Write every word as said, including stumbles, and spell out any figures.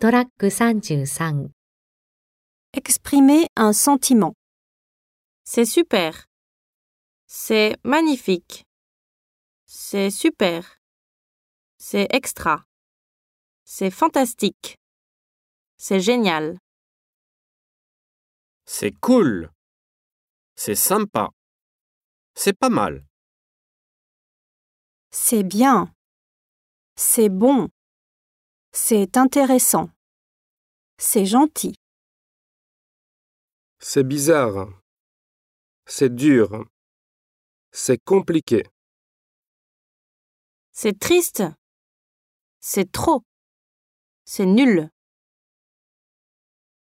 トラックさんじゅうさん。 Exprimer un sentiment. C'est super. C'est magnifique. C'est super. C'est extra. C'est fantastique. C'est génial. C'est cool. C'est sympa. C'est pas mal. C'est bien. C'est bon. C'est intéressant. C'est gentil. C'est bizarre. C'est dur. C'est compliqué. C'est triste. C'est trop. C'est nul.